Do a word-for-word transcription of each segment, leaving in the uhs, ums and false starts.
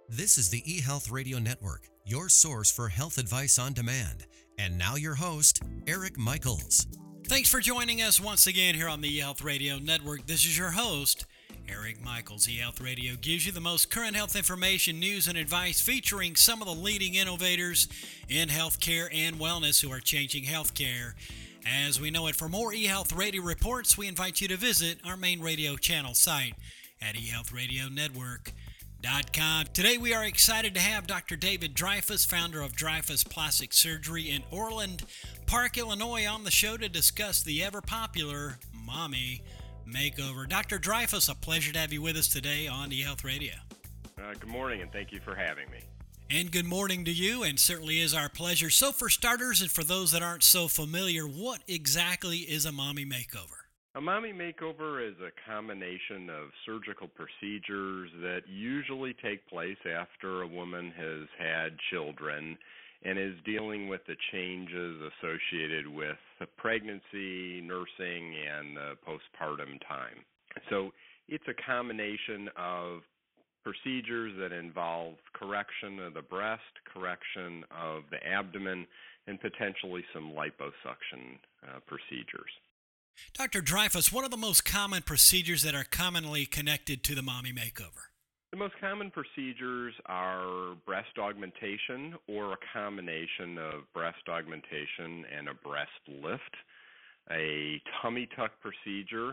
This is the eHealth Radio Network, your source for health advice on demand. And now your host, Eric Michaels. Thanks for joining us once again here on the eHealth Radio Network. This is your host, Eric Michaels. eHealth Radio gives you the most current health information, news, and advice featuring some of the leading innovators in healthcare and wellness who are changing healthcare as we know it. For more eHealth Radio reports, we invite you to visit our main radio channel site at e health radio network dot com. Today we are excited to have Doctor David Dreyfus, founder of Dreyfus Plastic Surgery in Orland Park, Illinois, on the show to discuss the ever-popular Mommy Makeover. Doctor Dreyfus, a pleasure to have you with us today on eHealth Radio. Uh, good morning, and thank you for having me. And good morning to you, and certainly is our pleasure. So for starters, and for those that aren't so familiar, what exactly is a Mommy Makeover? A mommy makeover is a combination of surgical procedures that usually take place after a woman has had children and is dealing with the changes associated with the pregnancy, nursing, and the postpartum time. So it's a combination of procedures that involve correction of the breast, correction of the abdomen, and potentially some liposuction uh, procedures. Doctor Dreyfus, what are the most common procedures that are commonly connected to the Mommy Makeover? The most common procedures are breast augmentation or a combination of breast augmentation and a breast lift, a tummy tuck procedure,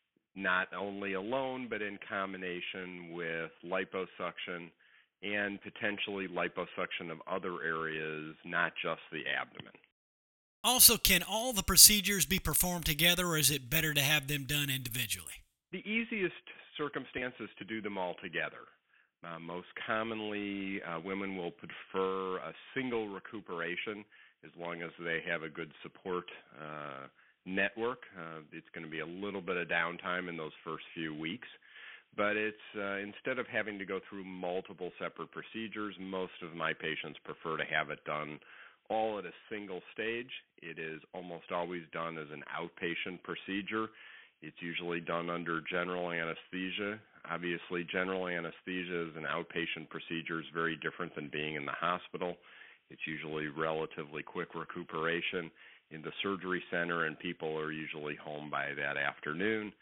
not only alone but in combination with liposuction and potentially liposuction of other areas, not just the abdomen. Also, can all the procedures be performed together, or is it better to have them done individually? The easiest circumstance is to do them all together. Uh, most commonly, uh, women will prefer a single recuperation as long as they have a good support uh, network. Uh, it's going to be a little bit of downtime in those first few weeks. But it's uh, instead of having to go through multiple separate procedures, most of my patients prefer to have it done all at a single stage. It is almost always done as an outpatient procedure. It's usually done under general anesthesia. Obviously, general anesthesia as an outpatient procedure is very different than being in the hospital. It's usually relatively quick recuperation in the surgery center, and people are usually home by that afternoon.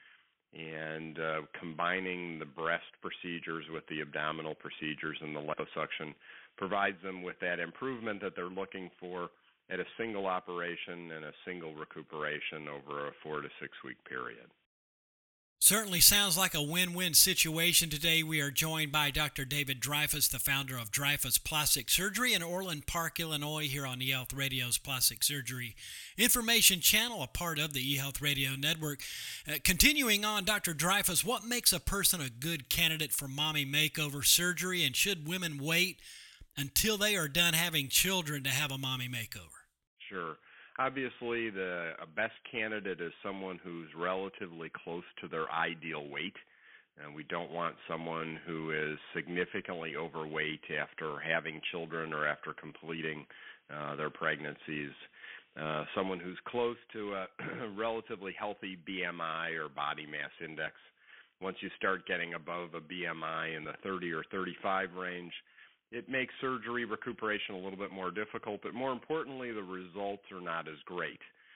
And uh, combining the breast procedures with the abdominal procedures and the liposuction provides them with that improvement that they're looking for at a single operation and a single recuperation over a four to six week period. Certainly sounds like a win-win situation. Today we are joined by Doctor David Dreyfus, the founder of Dreyfus Plastic Surgery in Orland Park, Illinois, here on eHealth Radio's Plastic Surgery Information Channel, a part of the eHealth Radio Network. Uh, continuing on, Doctor Dreyfus, what makes a person a good candidate for mommy makeover surgery, and should women wait until they are done having children to have a mommy makeover? Sure. Obviously, the a best candidate is someone who's relatively close to their ideal weight. And we don't want someone who is significantly overweight after having children or after completing uh, their pregnancies. Uh, someone who's close to a relatively healthy B M I or body mass index. Once you start getting above a B M I in the thirty or thirty-five range, it makes surgery recuperation a little bit more difficult, but more importantly, the results are not as great.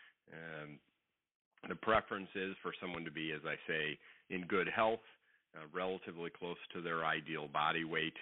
Um, the preference is for someone to be, as I say, in good health, uh, relatively close to their ideal body weight,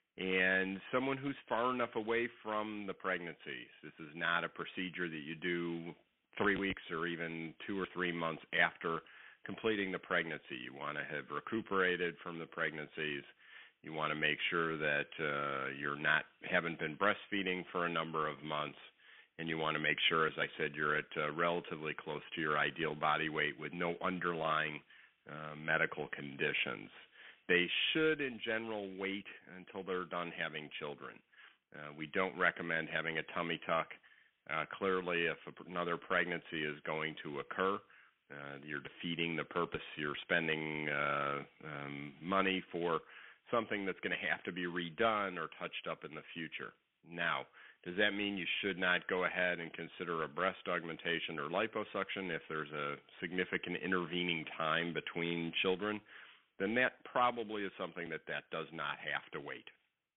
and someone who's far enough away from the pregnancy. This is not a procedure that you do three weeks or even two or three months after completing the pregnancy. You want to have recuperated from the pregnancies. You want to make sure that uh, you're not haven't been breastfeeding for a number of months, and you want to make sure, as I said, you're at uh, relatively close to your ideal body weight with no underlying uh, medical conditions. They should, in general, wait until they're done having children. Uh, we don't recommend having a tummy tuck. Uh, clearly, if another pregnancy is going to occur, uh, you're defeating the purpose. You're spending uh, um, money for something that's going to have to be redone or touched up in the future. Now, does that mean you should not go ahead and consider a breast augmentation or liposuction if there's a significant intervening time between children? Then that probably is something that that does not have to wait.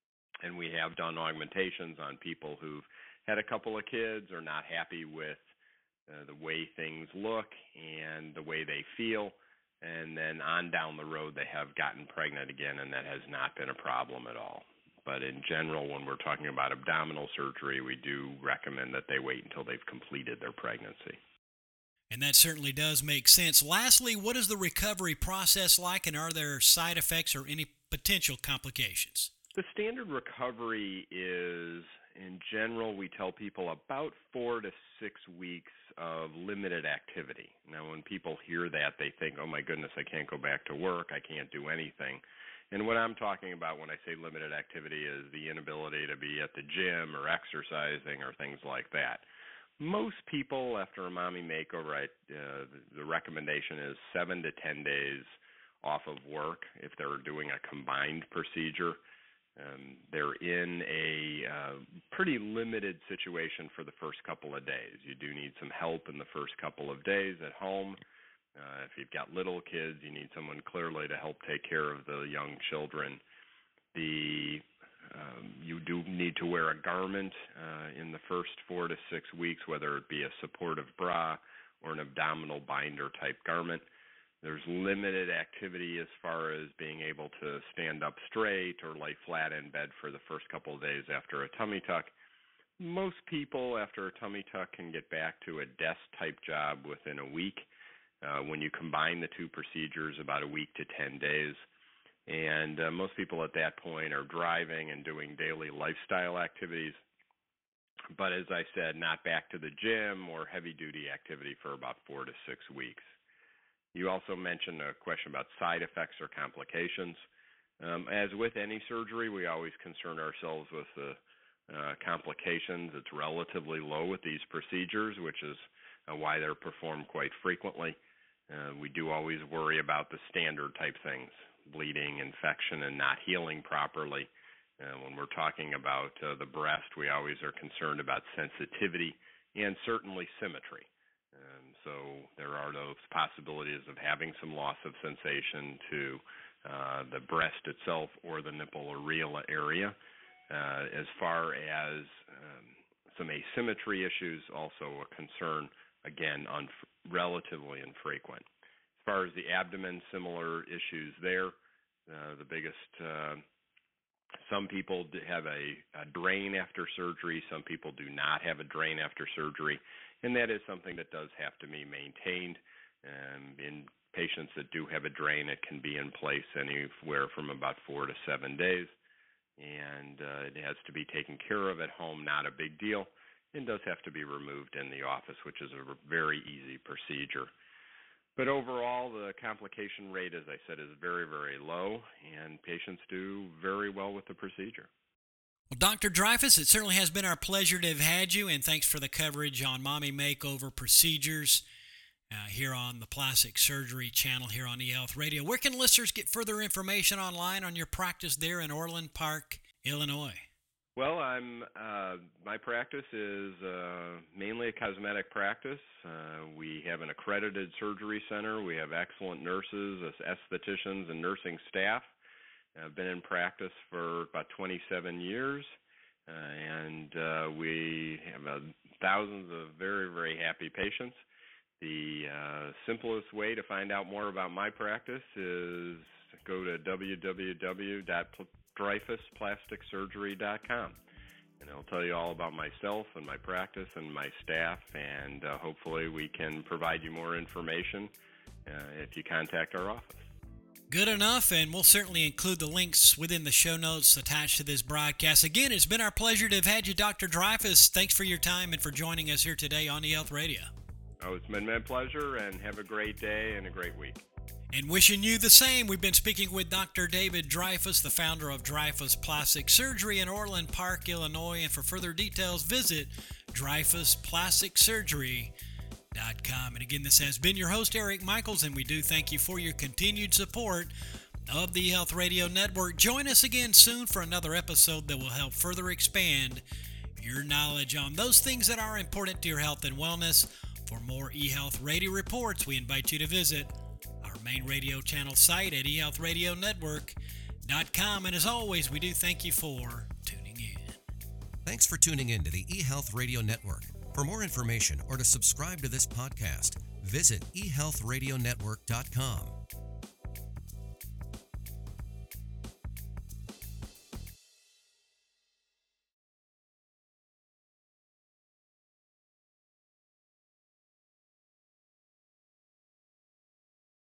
And we have done augmentations on people who've had a couple of kids, are not happy with uh, the way things look and the way they feel, and then on down the road they have gotten pregnant again, and that has not been a problem at all. But in general, when we're talking about abdominal surgery, we do recommend that they wait until they've completed their pregnancy. And that certainly does make sense. Lastly, what is the recovery process like, and are there side effects or any potential complications? The standard recovery is, in general, we tell people about four to six weeks of limited activity. Now, when people hear that, they think, oh my goodness, I can't go back to work, I can't do anything. And what I'm talking about when I say limited activity is the inability to be at the gym or exercising or things like that. Most people, after a mommy makeover, I, uh, the recommendation is seven to ten days off of work if they're doing a combined procedure. Um, they're in a uh, pretty limited situation for the first couple of days. You do need some help in the first couple of days at home. Uh, if you've got little kids, you need someone clearly to help take care of the young children. The um, you do need to wear a garment uh, in the first four to six weeks, whether it be a supportive bra or an abdominal binder type garment. There's limited activity as far as being able to stand up straight or lay flat in bed for the first couple of days after a tummy tuck. Most people after a tummy tuck can get back to a desk-type job within a week. Uh, when you combine the two procedures, about a week to ten days. And uh, most people at that point are driving and doing daily lifestyle activities. But as I said, not back to the gym or heavy-duty activity for about four to six weeks. You also mentioned a question about side effects or complications. Um, as with any surgery, we always concern ourselves with the uh, complications. It's relatively low with these procedures, which is uh, why they're performed quite frequently. Uh, we do always worry about the standard type things, bleeding, infection, and not healing properly. Uh, when we're talking about uh, the breast, we always are concerned about sensitivity and certainly symmetry. Um, so there are those possibilities of having some loss of sensation to uh, the breast itself or the nipple areola area. Uh, as far as um, some asymmetry issues, also a concern, again, on relatively infrequent. As far as the abdomen, similar issues there. Uh, the biggest, uh, some people have a, a drain after surgery. Some people do not have a drain after surgery, and that is something that does have to be maintained. Um, in patients that do have a drain, it can be in place anywhere from about four to seven days, and uh, it has to be taken care of at home, not a big deal. It does have to be removed in the office, which is a very easy procedure. But overall, the complication rate, as I said, is very, very low, and patients do very well with the procedure. Well, Doctor Dreyfuss, it certainly has been our pleasure to have had you, and thanks for the coverage on mommy makeover procedures uh, here on the Plastic Surgery channel here on eHealth Radio. Where can listeners get further information online on your practice there in Orland Park, Illinois? Well, I'm. Uh, my practice is uh, mainly a cosmetic practice. Uh, we have an accredited surgery center. We have excellent nurses, estheticians, and nursing staff. I've been in practice for about twenty-seven years, uh, and uh, we have uh, thousands of very, very happy patients. The uh, simplest way to find out more about my practice is go to w w w dot dreyfuss plastic surgery dot com, and I'll tell you all about myself and my practice and my staff, and uh, hopefully we can provide you more information uh, if you contact our office. Good enough, and we'll certainly include the links within the show notes attached to this broadcast. Again, it's been our pleasure to have had you, Doctor Dreyfuss. Thanks for your time and for joining us here today on eHealth Radio. Oh, it's been my pleasure, and have a great day and a great week. And wishing you the same. We've been speaking with Doctor David Dreyfuss, the founder of Dreyfuss Plastic Surgery in Orland Park, Illinois. And for further details, visit dreyfuss plastic surgery dot com. And again, this has been your host, Eric Michaels, and we do thank you for your continued support of the eHealth Radio Network. Join us again soon for another episode that will help further expand your knowledge on those things that are important to your health and wellness. For more eHealth Radio reports, we invite you to visit our main radio channel site at e health radio network dot com. And as always, we do thank you for tuning in. Thanks for tuning in to the eHealth Radio Network. For more information or to subscribe to this podcast, visit e health radio network dot com.